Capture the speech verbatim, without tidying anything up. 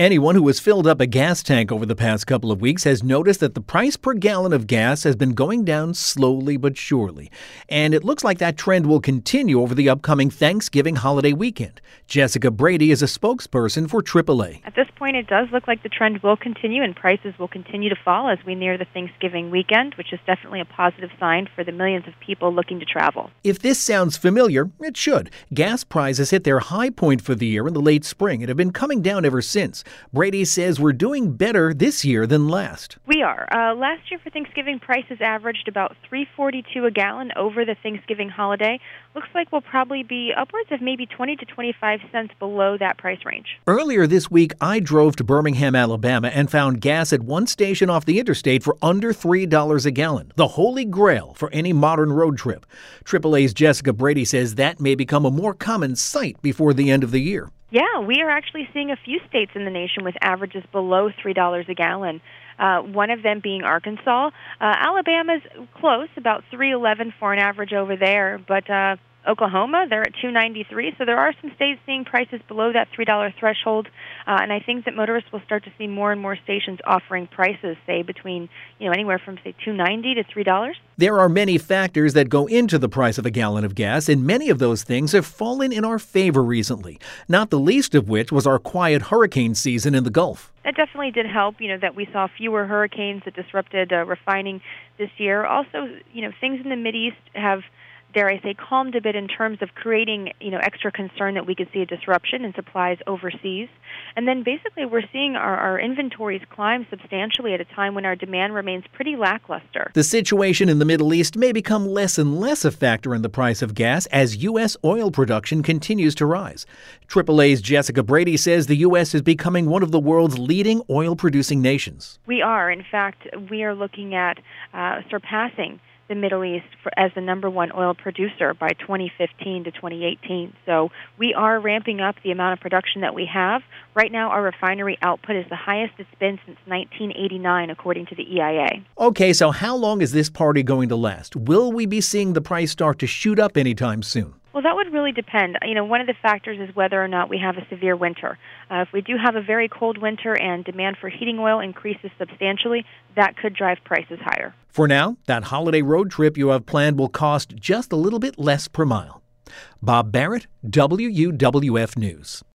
Anyone who has filled up a gas tank over the past couple of weeks has noticed that the price per gallon of gas has been going down slowly but surely. And it looks like that trend will continue over the upcoming Thanksgiving holiday weekend. Jessica Brady is a spokesperson for triple A. At this point, it does look like the trend will continue and prices will continue to fall as we near the Thanksgiving weekend, which is definitely a positive sign for the millions of people looking to travel. If this sounds familiar, it should. Gas prices hit their high point for the year in the late spring and have been coming down ever since. Brady says we're doing better this year than last. We are. Uh, last year for Thanksgiving, prices averaged about three forty-two a gallon over the Thanksgiving holiday. Looks like we'll probably be upwards of maybe twenty to twenty-five cents below that price range. Earlier this week, I drove to Birmingham, Alabama, and found gas at one station off the interstate for under three dollars a gallon, the holy grail for any modern road trip. triple A's Jessica Brady says that may become a more common sight before the end of the year. Yeah, we are actually seeing a few states in the nation with averages below three dollars a gallon, uh, one of them being Arkansas. Uh, Alabama's close, about three eleven for an average over there, but uh, Oklahoma, they're at two ninety-three, so there are some states seeing prices below that three dollars threshold, uh, and I think that motorists will start to see more and more stations offering prices, say, between, you know, anywhere from, say, two ninety to three dollars. There are many factors that go into the price of a gallon of gas, and many of those things have fallen in our favor recently, not the least of which was our quiet hurricane season in the Gulf. That definitely did help, you know, that we saw fewer hurricanes that disrupted uh, refining this year. Also, you know, things in the Mideast have, dare I say, calmed a bit in terms of creating, you know, extra concern that we could see a disruption in supplies overseas. And then basically we're seeing our, our inventories climb substantially at a time when our demand remains pretty lackluster. The situation in the Middle East may become less and less a factor in the price of gas as U S oil production continues to rise. triple A's Jessica Brady says the U S is becoming one of the world's leading oil-producing nations. We are. In fact, we are looking at uh, surpassing the Middle East for, as the number one oil producer by twenty fifteen to twenty eighteen. So we are ramping up the amount of production that we have. Right now, our refinery output is the highest it's been since nineteen eighty-nine, according to the E I A. Okay, so how long is this party going to last? Will we be seeing the price start to shoot up anytime soon? Well, that would really depend. You know, one of the factors is whether or not we have a severe winter. Uh, if we do have a very cold winter and demand for heating oil increases substantially, that could drive prices higher. For now, that holiday road trip you have planned will cost just a little bit less per mile. Bob Barrett, W U W F News.